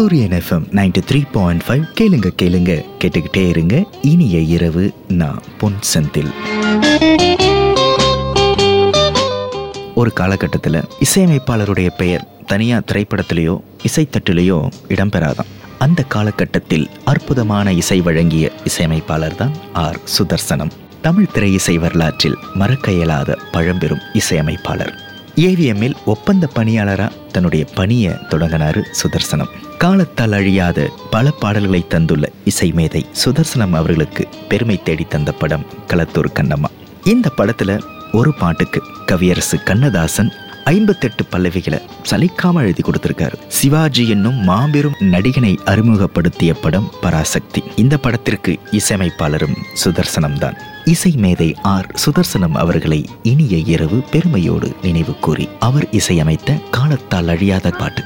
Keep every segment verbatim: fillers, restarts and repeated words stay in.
சூரியன் F M ninety three point five கேளுங்க கேளுங்க கேட்டுக்கிட்டே இருங்க. இனிய இரவு. நான் பொன் செந்தில். ஒரு காலகட்டத்தில் இசையமைப்பாளருடைய பெயர் தனியாக திரைப்படத்திலேயோ இசைத்தட்டிலேயோ இடம்பெறாதான். அந்த காலகட்டத்தில் அற்புதமான இசை வழங்கிய இசையமைப்பாளர் தான் ஆர் சுதர்சனம். தமிழ் திரை இசை வரலாற்றில் மறக்க இயலாத பழம்பெரும் இசையமைப்பாளர். ஏவிஎம்மில் ஒப்பந்த பணியாளராக தன்னுடைய பணியை தொடங்கினார் சுதர்சனம். காலத்தால் அழியாத பல பாடல்களை தந்துள்ள இசை மேதை சுதர்சனம் அவர்களுக்கு பெருமை தேடி தந்த படம் களத்தூர் கண்ணம்மா. இந்த படத்துல ஒரு பாட்டுக்கு கவியரசு கண்ணதாசன் ஐம்பத்தெட்டு பல்லவிகளை சலிக்காம எழுதி கொடுத்திருக்காரு. சிவாஜி என்னும் மாபெரும் நடிகனை அறிமுகப்படுத்திய படம் பராசக்தி. இந்த படத்திற்கு இசையமைப்பாளரும் சுதர்சனம் தான். இசை மேதை ஆர் சுதர்சனம் அவர்களை இனிய இரவு பெருமையோடு நினைவு கூறி அவர் இசையமைத்த காலத்தால் அழியாத பாட்டு.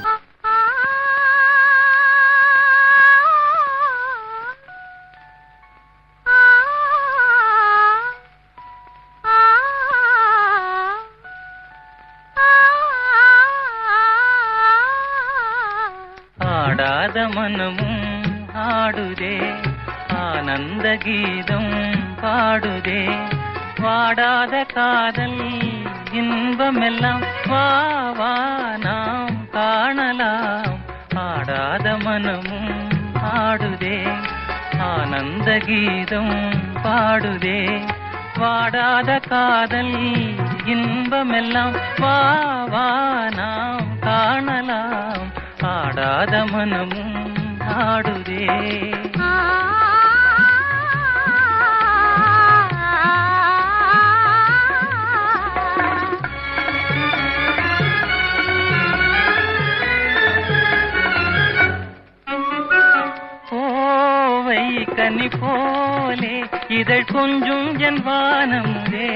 ஆடாத மனமும் ஆடுதே, ஆனந்த கீதம் பாடுதே, வாடாத காதல் இன்பமெல்லாம் வா வா நாம் காணலாம். ஆடாத மனமும் ஆடுதே, ஆனந்த கீதம் பாடுதே, வாடாத காதல் இன்பமெல்லாம் வா வா நாம் காணலாம். ஆடாத மனமும் ஆடுதே. கோவை கனி போலே இதழ் கொஞ்சும் என் வானமுதே,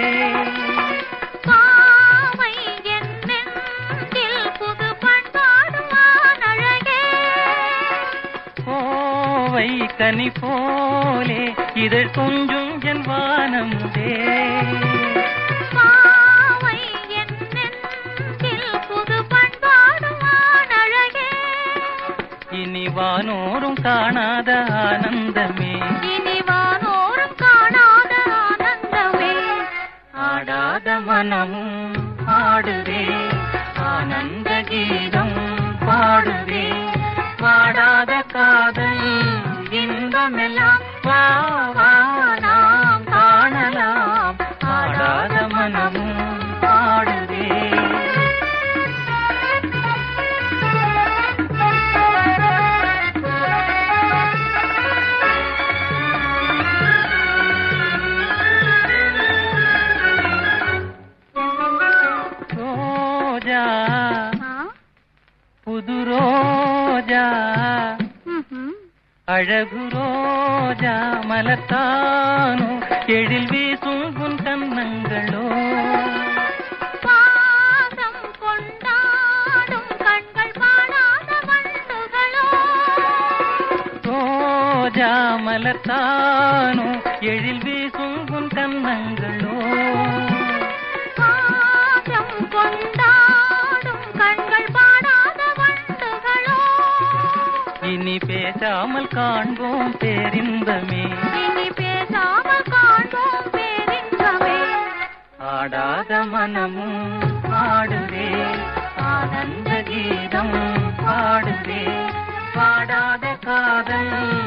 கனி போலே இதழ் கொஞ்சும் என் வானமுதே, இனி வானோரும் காணாத ஆனந்தமே, இனி வானோரும் காணாத ஆனந்தமே. ஆடாத மனமும் ஆடுதே, ஆனந்த கீதம் பாடுதே, வாடாத காதல் இன்பமெல்லாம் வா வா நாம் காணலாம். ஆடாத மனமும் ஆடுதே. ரோஜா புது ரோஜா, அழகு ரோஜா மலத்தானோ, எழில் வீசும் உன் கன்னங்களோ, பாசம் கொண்டாடும் கண்கள் பாடாத வண்டுகளோ. ரோஜா மலத்தானோ, எழில் வீசும் உன் கன்னங்களோ, பாசம் கொண்டாடும் கண்கள் பாடாத வண்டுகளோ. இனி பேசாமல் காண்போம் பேரின்பமே, இனி பேசாமல் காண்போம் பேரின்பமே. ஆடாத மனமும் ஆடுதே, ஆனந்த கீதம் பாடுதே, பாடாத காதல்